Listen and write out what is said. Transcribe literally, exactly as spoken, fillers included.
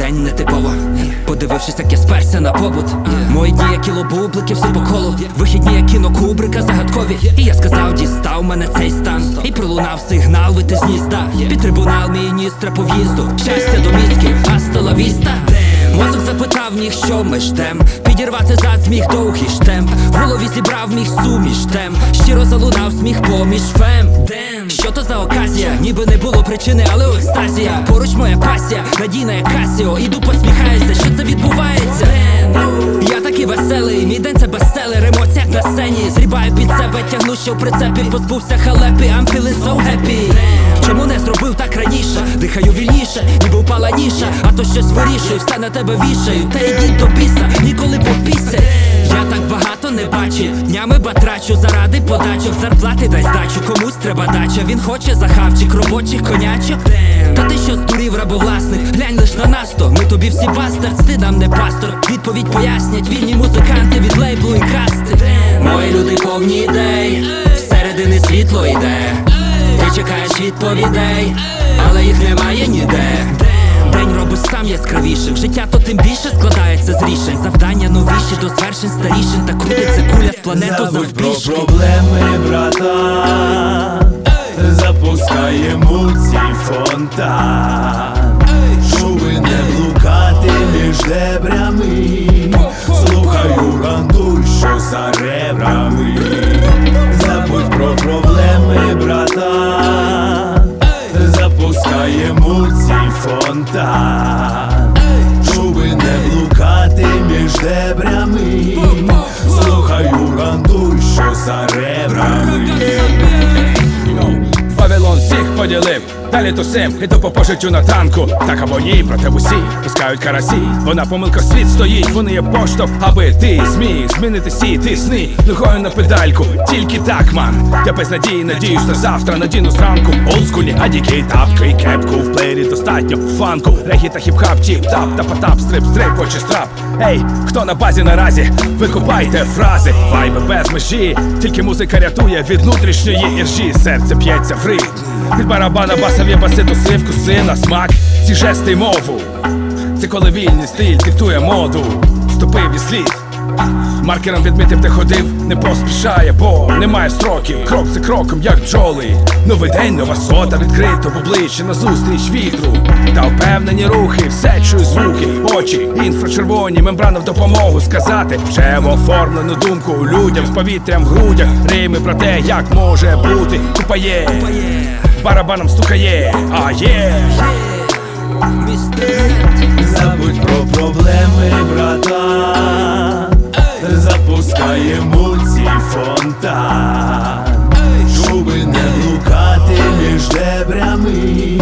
день не типово. Подивившись, як я сперся на побут. Мої дні, як кіло бубликів, все по колу. Вихідні, як кіно Кубрика, загадкові. І я сказав, дістав мене цей стан. І пролунав сигнал вийти з гнізда. Під трибунал міністра по в'їзду. Щастя до мізки, астя ла віста. Мозок запитав міг, що ми ждем. Підірвати зад зміг довгий штемп. В голові зібрав міг суміш тем. Щиро залунав сміх поміж фем. Що то за оказія? Ніби не було причини, але екстазія. Поруч моя пасія, надійна як Касіо. Іду посміхаюся, що це відбувається? Я такий веселий, мій день це бестселер. Емоцій як на сцені, зрібаю під себе, тягну ще в прицепі. Позбувся халепі, I'm feeling so happy. Чому не зробив так раніше? Дихаю вільніше, ніби впала ніша. А то щось вирішую, все на тебе вішаю. Та йдіть до біса, ніколи попісять. Я так багато не бачив, днями батрачу заради подачок. Зарплати дай здачу, комусь треба дача. Він хоче захавчик робочих конячок. Та ти що здурів, рабовласник? Глянь лиш на нас то, ми тобі всі бастард, ти нам не пастор. Відповідь пояснять вільні музиканти від лейблу і касти. Мої люди повні ідей, всередини світло йде. Ти чекаєш відповідей, але їх немає ніде. День робиш сам яскравішим, життя то тим більше складається з рішень. Завдання новіші до звершень старішин. Та крутиться куля з планету завбільшки. Забудь про проблеми, братан, запускаємо цей фонтан, щоби не блукати між дебрями. Слухаю, рандуй, що за ребрами. Забудь про проблеми, братан, запускаємо цей фонтан, щоби не блукати між дебрями. Слухаю, рандуй, що за ребрами. Вавилон всіх поділив, далі тусим, іду по пожиттю на танку. Так або ні, проте усі пускають карасі. Вона помилка світ стоїть, вони є поштовх, аби ти зміг змінити сі ти сни. Ногою на педальку, тільки так, ман. Я без надії, надіюсь на завтра, надіну зранку. Олдскульні адіки, тапки, кепку, в плеєрі достатньо фанку. Регі та хіп-хап, тіп-тап, тапа-тап, стрип-стрип, очі страп. Ей, хто на базі наразі, викупайте фрази. Вайби без межі, тільки музика рятує від внутрішньої іржі. Серце п'ється в ритм, від барабана басові баси, туси, вкуси на смак. Ці жести й мову, це коли вільний стиль диктує моду. Ступив і слід, маркером відмітив, де ходив, не поспішає, бо немає строків. Крок за кроком, як бджоли. Новий день, нова сота, відкрито в обличчя назустріч вітру. Та впевнені рухи, все чую звуки. Очі інфрачервоні, мембрана в допомогу сказати. Вже в оформлену думку людям з повітрям в грудях. Рими про те, як може бути. Тупає, барабаном стукає, а є. Забудь про проблеми, братан, запускаємо цей фонтан, щоби не блукати між дебрями.